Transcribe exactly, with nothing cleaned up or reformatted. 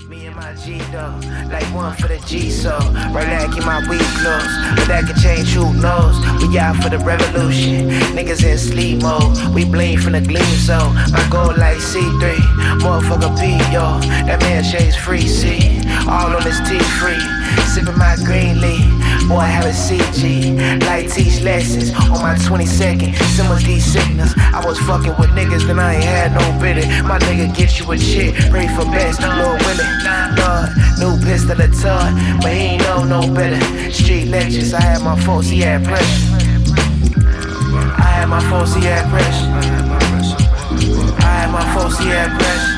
Me and my G though, like one for the G so right now keep my weed close, but that can change, who knows? We out for the revolution, niggas in sleep mode. We bleed from the gleam zone. My goal like C three, motherfucker P yo. That man shades free, see, all on his T free. Sipping my green leaf, boy have a C G. Like teach lessons on my twenty-second. Some of these signals, I was fucking with niggas then I ain't had no bidding. My nigga get you a chick, pray for best, Lord willing. Lord, new pistol a ton, but he ain't know no better. Street lectures, I had my folks, he had pressure. I had my folks, he had pressure. I had my folks, he had pressure.